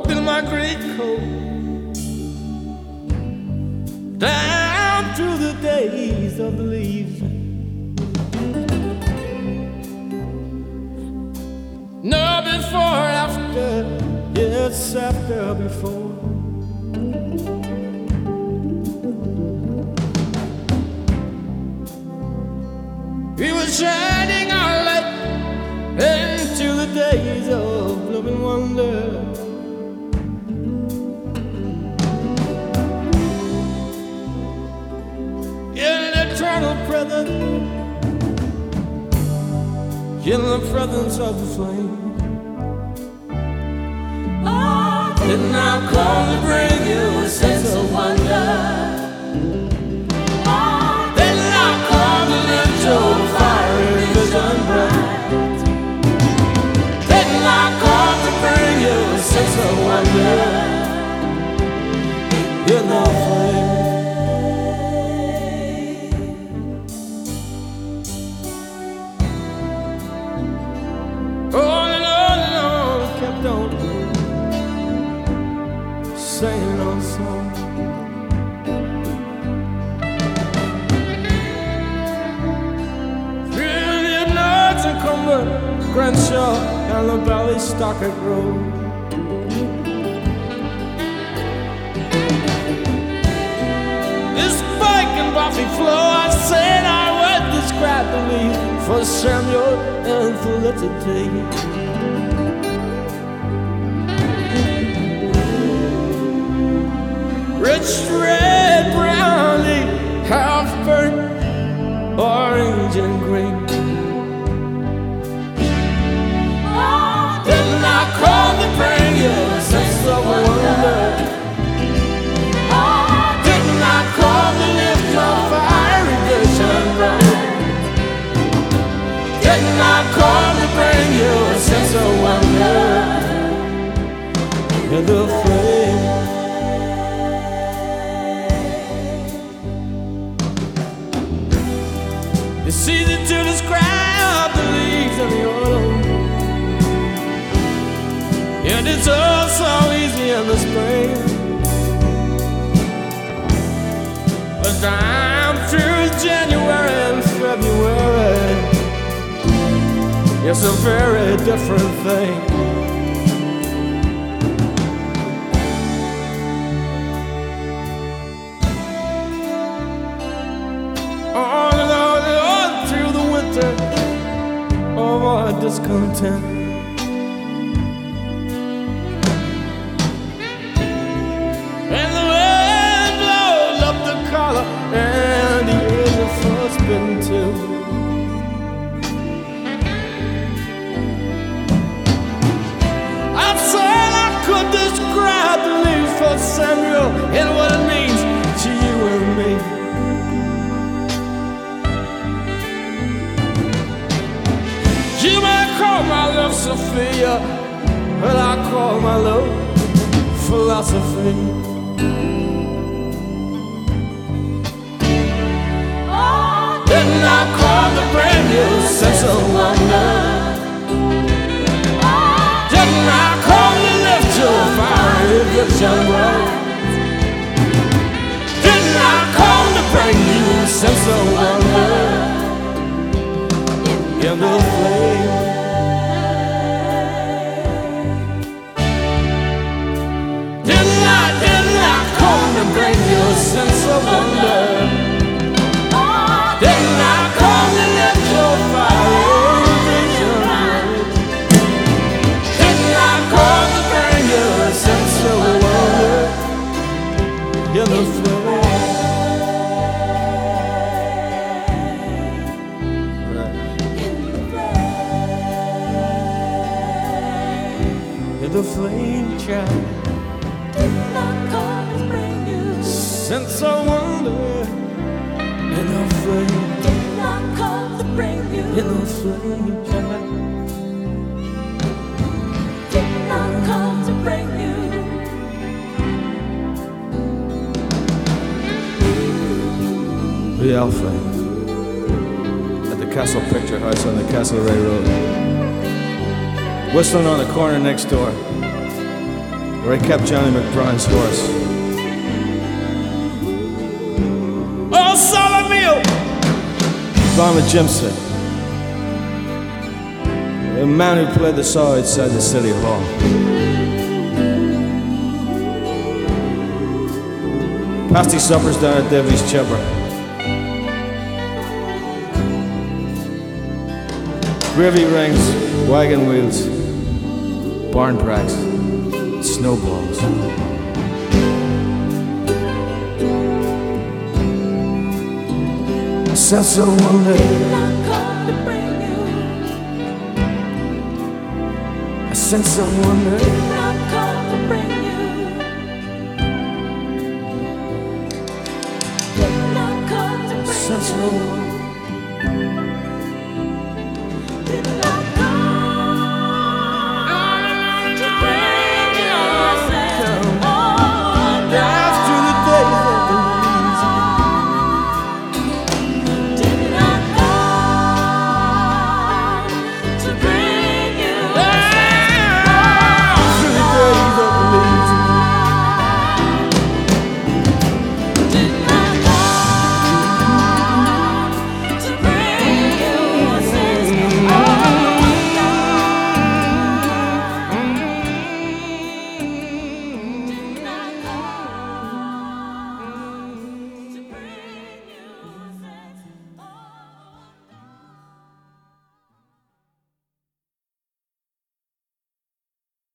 up in my great coat, down through the days of the leaves. No before, after, yes, after, before. We were shining our light into the days of love and wonder. In the presence of the flame. Oh, didn't I come to bring you a sense of wonder? Oh, didn't I come to lift your fiery vision bright? Didn't I come to bring you a sense of wonder? In the flame. Singing on song. Through the nuts and Cumber, Crenshaw, and the Valley Stockard Road. This bike and Buffy flow, I said I would describe the leaf for Samuel and Felicity. Rich red, browny, half burnt, orange and green. Oh, didn't I come to bring you a sense of wonder? Oh, didn't I come to lift your fiery vision bright? Didn't I come to bring you a sense of wonder? In the flame. It's easy to describe the leaves of the autumn, and it's all so easy in the spring. But I'm through January and February. It's a very different thing. Of our discontent, and the wind blows up the collar, and the years are frostbitten too. I said I could describe the leaf for Samuel and what it means to you and me. You might call my love Sophia, but I call my love philosophy. Oh, didn't I come to bring you a sense of wonder? Oh, didn't I come to lift your fiery vision bright? Didn't I come to bring you a sense of wonder? In the flame. Didn't I come to bring you a sense of wonder? Didn't I come to lift your fiery vision bright? Didn't I come to bring you a sense of wonder? In the flame. The flame child, didn't I come to bring you sense of wonder? In the flame, didn't I come to bring you in the flame child, didn't I come to bring you the Alpha at the Castle Picture House on the Castlereagh Road. Whistling on the corner next door. where I kept Johnny McBride's horse. Oh, Solomio! Found a gypsy, a man who played the saw outside the city hall. Pasty suppers down at Davy's Chipper. Gravy rings, wagon wheels, barn pranks, snowballs. A sense of wonder, a sense of wonder, a sense of wonder.